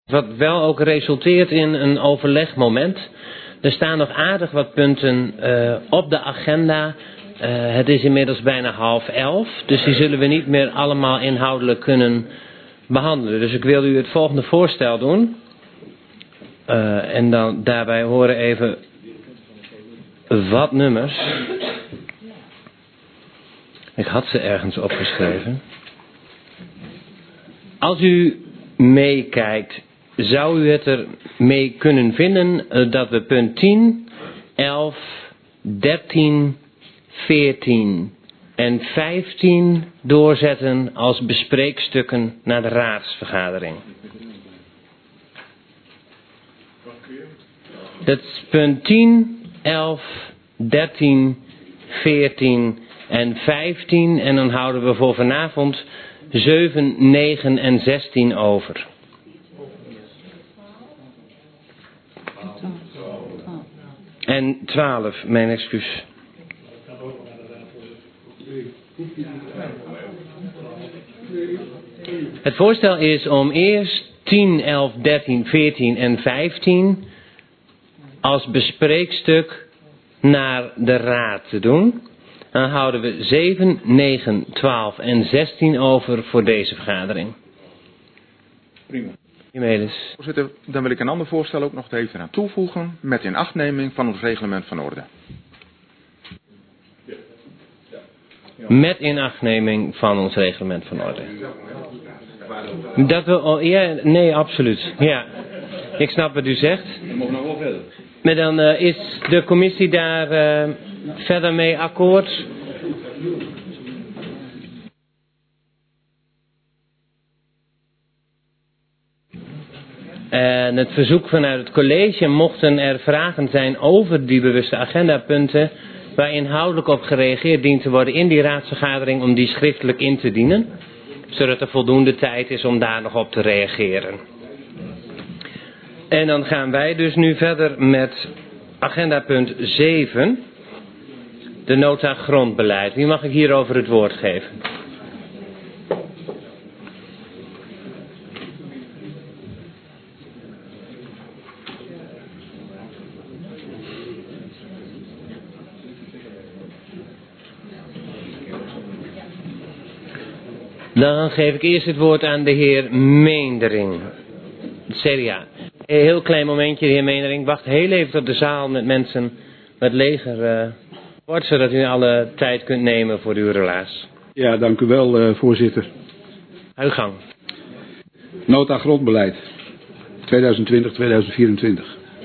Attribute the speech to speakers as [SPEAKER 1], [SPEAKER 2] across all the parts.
[SPEAKER 1] Wat wel ook resulteert in een overlegmoment. Er staan nog aardig wat punten op de agenda. Het is inmiddels bijna 10:30, dus die zullen we niet meer allemaal inhoudelijk kunnen behandelen. Dus ik wil u het volgende voorstel doen. En dan daarbij horen even wat nummers. Ik had ze ergens opgeschreven. Als u meekijkt, zou u het er mee kunnen vinden dat we punt 10, 11, 13, 14 en 15 doorzetten als bespreekstukken naar de raadsvergadering. Dat is punt 10, 11, 13, 14 en 15 en dan houden we voor vanavond 7, 9 en 16 over. En 12, mijn excuus. Het voorstel is om eerst 10, 11, 13, 14 en 15 als bespreekstuk naar de raad te doen. Dan houden we 7, 9, 12 en 16 over voor deze vergadering.
[SPEAKER 2] Prima.
[SPEAKER 1] Jiménez.
[SPEAKER 2] Voorzitter, dan wil ik een ander voorstel ook nog even aan toevoegen met inachtneming van ons reglement van orde.
[SPEAKER 1] Met inachtneming van ons reglement van orde. Dat we, ja, nee, absoluut. Ja, ik snap wat u zegt.
[SPEAKER 3] We mogen nog wel verder.
[SPEAKER 1] Maar dan is de commissie daar verder mee akkoord. En het verzoek vanuit het college, mochten er vragen zijn over die bewuste agendapunten, waar inhoudelijk op gereageerd dient te worden in die raadsvergadering, om die schriftelijk in te dienen, zodat er voldoende tijd is om daar nog op te reageren. En dan gaan wij dus nu verder met agendapunt 7, de nota grondbeleid. Wie mag ik hierover het woord geven? Dan geef ik eerst het woord aan de heer Meendering, CDA. Een heel klein momentje, de heer Meendering. Wacht heel even tot de zaal met mensen met leger wordt, zodat u alle tijd kunt nemen voor uw relaas.
[SPEAKER 4] Ja, dank u wel, voorzitter.
[SPEAKER 1] Uw gang.
[SPEAKER 4] Nota grondbeleid 2020-2024.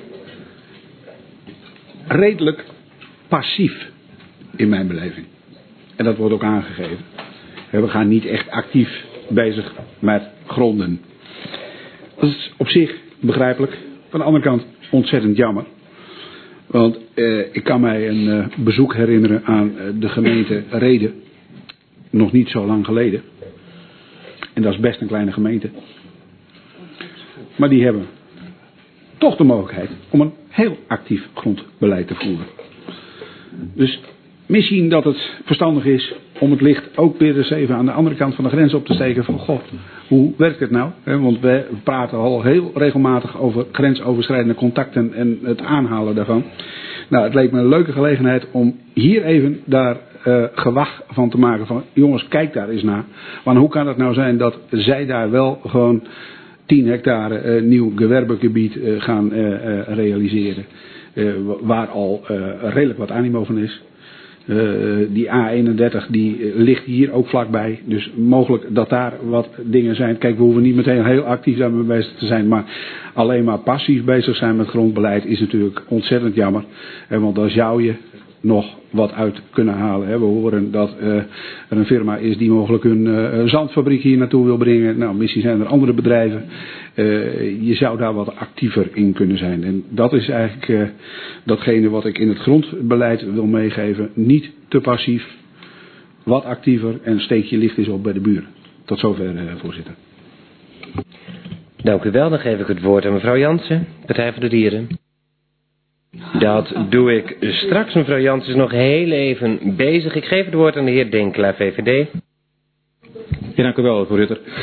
[SPEAKER 4] Redelijk passief in mijn beleving. En dat wordt ook aangegeven. We gaan niet echt actief bezig met gronden. Dat is op zich begrijpelijk. Van de andere kant ontzettend jammer. Want ik kan mij een bezoek herinneren aan de gemeente Rheden. Nog niet zo lang geleden. En dat is best een kleine gemeente. Maar die hebben toch de mogelijkheid om een heel actief grondbeleid te voeren. Dus misschien dat het verstandig is om het licht ook weer eens even aan de andere kant van de grens op te steken van god, hoe werkt het nou? Want we praten al heel regelmatig over grensoverschrijdende contacten en het aanhalen daarvan. Nou, het leek me een leuke gelegenheid om hier even daar gewag van te maken van jongens, kijk daar eens naar. Want hoe kan het nou zijn dat zij daar wel gewoon 10 hectare nieuw gewerbegebied gaan realiseren. Waar al redelijk wat animo van is. Die A31 die ligt hier ook vlakbij. Dus mogelijk dat daar wat dingen zijn. Kijk, we hoeven niet meteen heel actief daarmee bezig te zijn. Maar alleen maar passief bezig zijn met grondbeleid is natuurlijk ontzettend jammer. Want dan zou je nog wat uit kunnen halen. We horen dat er een firma is die mogelijk een zandfabriek hier naartoe wil brengen. Nou, misschien zijn er andere bedrijven. Je zou daar wat actiever in kunnen zijn. En dat is eigenlijk datgene wat ik in het grondbeleid wil meegeven. Niet te passief, wat actiever en steek je licht eens op bij de buren. Tot zover, voorzitter.
[SPEAKER 1] Dank u wel, dan geef ik het woord aan mevrouw Jansen, Partij voor de Dieren. Dat doe ik straks. Mevrouw Jansen is nog heel even bezig. Ik geef het woord aan de heer Denkelaar, VVD.
[SPEAKER 3] Ja, dank u wel, voorzitter.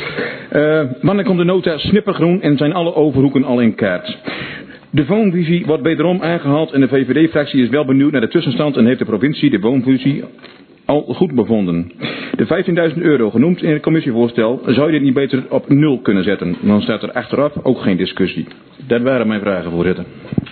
[SPEAKER 2] Wanneer komt de nota snippergroen en zijn alle overhoeken al in kaart? De woonvisie wordt wederom aangehaald en de VVD-fractie is wel benieuwd naar de tussenstand en heeft de provincie de woonvisie al goed bevonden. De €15.000 genoemd in het commissievoorstel, zou je dit niet beter op 0 kunnen zetten? Dan staat er achteraf ook geen discussie. Dat waren mijn vragen, voorzitter.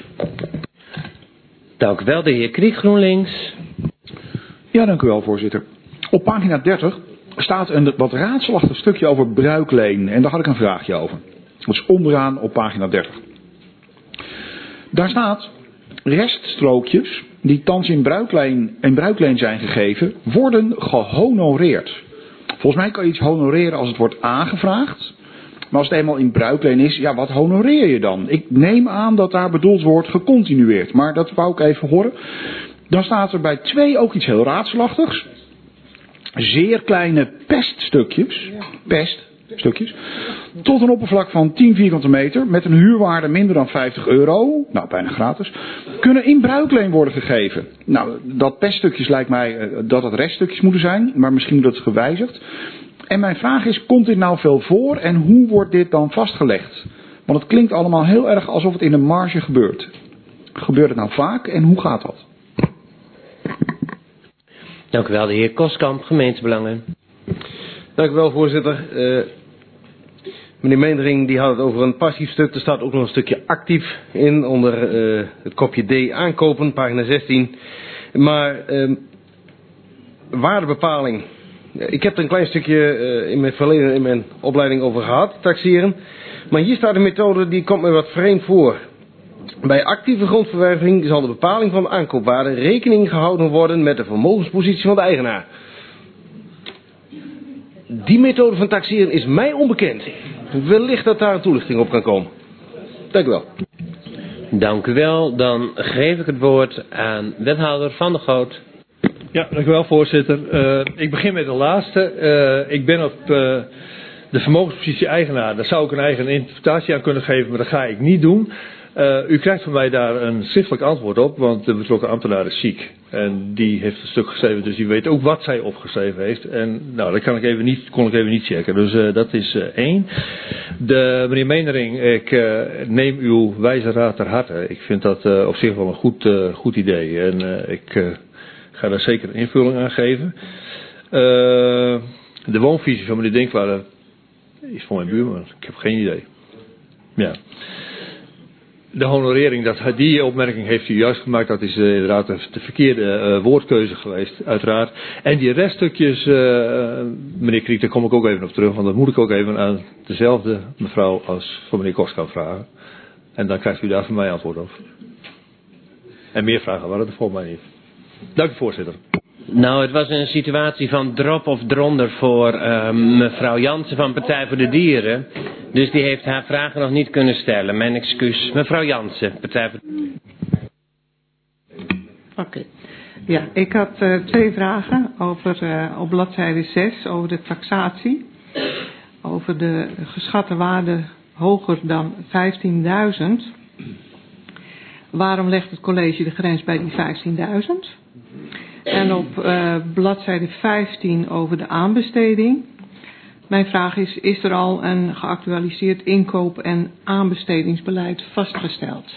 [SPEAKER 1] Dank u wel, de heer Kriek, GroenLinks.
[SPEAKER 4] Ja, dank u wel, voorzitter. Op pagina 30 staat een wat raadselachtig stukje over bruikleen. En daar had ik een vraagje over. Dat is onderaan op pagina 30. Daar staat: reststrookjes die thans in bruikleen zijn gegeven, worden gehonoreerd. Volgens mij kan je iets honoreren als het wordt aangevraagd. Maar als het eenmaal in bruikleen is, ja, wat honoreer je dan? Ik neem aan dat daar bedoeld wordt gecontinueerd. Maar dat wou ik even horen. Dan staat er bij 2 ook iets heel raadselachtigs. Zeer kleine peststukjes. Peststukjes. Tot een oppervlak van 10 vierkante meter. Met een huurwaarde minder dan €50. Nou, bijna gratis. Kunnen in bruikleen worden gegeven. Nou, dat peststukjes lijkt mij dat het reststukjes moeten zijn. Maar misschien moet dat gewijzigd. En mijn vraag is, komt dit nou veel voor? En hoe wordt dit dan vastgelegd? Want het klinkt allemaal heel erg alsof het in een marge gebeurt. Gebeurt het nou vaak en hoe gaat dat?
[SPEAKER 1] Dank u wel, de heer Koskamp, Gemeentebelangen.
[SPEAKER 3] Dank u wel, voorzitter. Meneer Meendering die had het over een passief stuk. Er staat ook nog een stukje actief in onder het kopje D aankopen, pagina 16. Maar waardebepaling. Ik heb er een klein stukje in mijn verleden, in mijn opleiding over gehad, taxeren. Maar hier staat een methode die komt me wat vreemd voor. Bij actieve grondverwerving zal de bepaling van de aankoopwaarde rekening gehouden worden met de vermogenspositie van de eigenaar. Die methode van taxeren is mij onbekend. Wellicht dat daar een toelichting op kan komen. Dank u wel.
[SPEAKER 1] Dank u wel. Dan geef ik het woord aan wethouder Van der Goot.
[SPEAKER 5] Ja, dank u wel, voorzitter. Ik begin met de laatste. Ik ben op de vermogenspositie eigenaar. Daar zou ik een eigen interpretatie aan kunnen geven, maar dat ga ik niet doen. U krijgt van mij daar een schriftelijk antwoord op, want de betrokken ambtenaar is ziek. En die heeft een stuk geschreven, dus die weet ook wat zij opgeschreven heeft. En nou, dat kon ik even niet checken. Dus dat is 1. Meneer Meendering, ik neem uw wijze raad ter harte. Ik vind dat op zich wel een goed idee. En ik ga daar zeker een invulling aan geven. De woonvisie van meneer Denkwaarde is van mijn buurman. Ik heb geen idee. Ja. De honorering, die opmerking heeft u juist gemaakt. Dat is inderdaad de verkeerde woordkeuze geweest, uiteraard. En die reststukjes, meneer Kriek, daar kom ik ook even op terug. Want dat moet ik ook even aan dezelfde mevrouw als van meneer Koskamp vragen. En dan krijgt u daar van mij antwoord op. En meer vragen waren er volgens mij niet. Dank u, voorzitter.
[SPEAKER 1] Nou, het was een situatie van drop of dronder voor mevrouw Jansen van Partij voor de Dieren. Dus die heeft haar vragen nog niet kunnen stellen. Mijn excuus. Mevrouw Jansen, Partij voor de
[SPEAKER 6] Oké. Ja, ik had 2 vragen over op bladzijde 6 over de taxatie. Over de geschatte waarde hoger dan 15.000. Waarom legt het college de grens bij die 15.000? En op bladzijde 15 over de aanbesteding. Mijn vraag is er al een geactualiseerd inkoop- en aanbestedingsbeleid vastgesteld?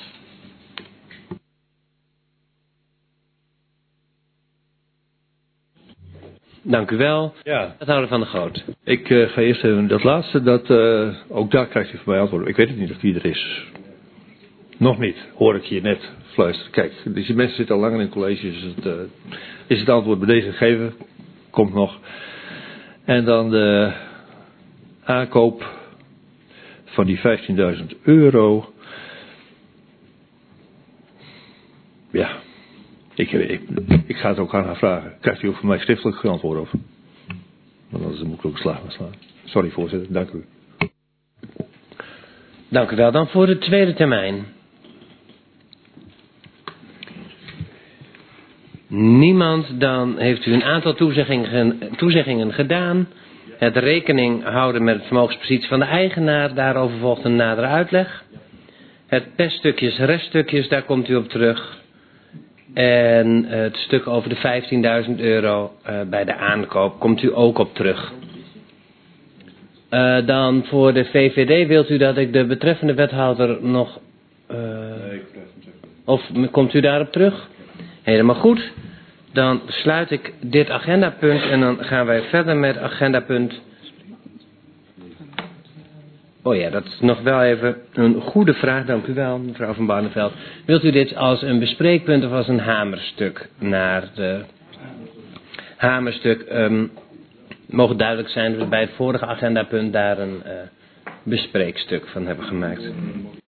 [SPEAKER 1] Dank u wel.
[SPEAKER 5] Ja.
[SPEAKER 1] Wethouder Van der Goot.
[SPEAKER 5] Ik ga eerst even dat laatste. Ook daar krijgt u van mij antwoord. Ik weet het niet of die er is. Nog niet, hoor ik je net fluisteren. Kijk, deze mensen zitten al langer in het college. Dus is het antwoord bij deze gegeven? Komt nog. En dan de aankoop van die €15.000. Ja, ik ga het ook aan haar vragen. Krijgt u ook van mij schriftelijk geantwoord over? Want anders moet ik ook slag slaan. Sorry, voorzitter, dank u.
[SPEAKER 1] Dank u wel. Dan voor de tweede termijn. Niemand, dan heeft u een aantal toezeggingen gedaan. Het rekening houden met de vermogenspositie van de eigenaar. Daarover volgt een nadere uitleg. Het peststukjes, reststukjes, daar komt u op terug. En het stuk over de €15.000 bij de aankoop komt u ook op terug. Dan voor de VVD wilt u dat ik de betreffende wethouder nog... of komt u daarop terug? Helemaal goed. Dan sluit ik dit agendapunt en dan gaan wij verder met agendapunt... Oh ja, dat is nog wel even een goede vraag. Dank u wel, mevrouw Van Barneveld. Wilt u dit als een bespreekpunt of als een hamerstuk naar de... Hamerstuk... mogen duidelijk zijn dat we bij het vorige agendapunt daar een bespreekstuk van hebben gemaakt.